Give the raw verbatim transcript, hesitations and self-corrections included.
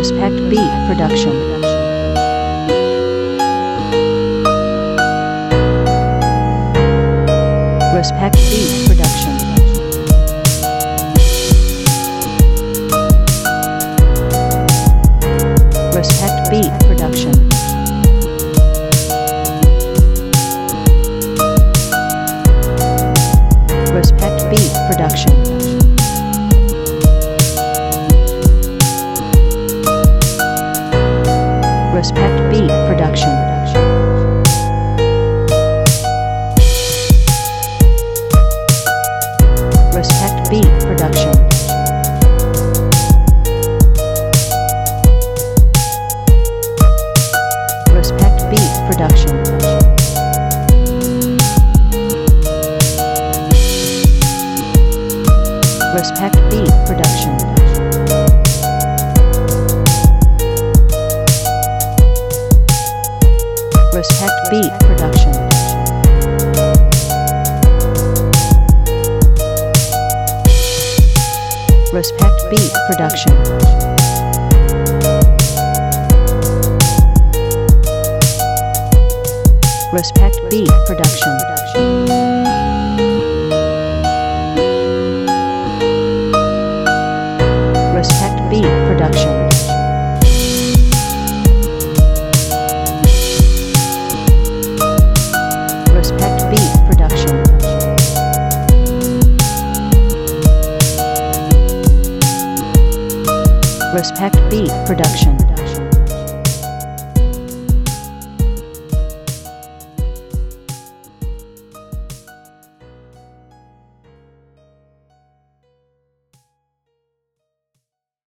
Respect Beat Production. Respect Beat Production. Respect Beat Production. Respect Beat Production. Respect Beat Production. Respect Beat Production. Respect Beat Production. Respect Beat Production. Respect Beat Production. Respect Beat Production. Respect Beat Production. Respect Beat Production. Respect Beat Production. Respect Beat Production.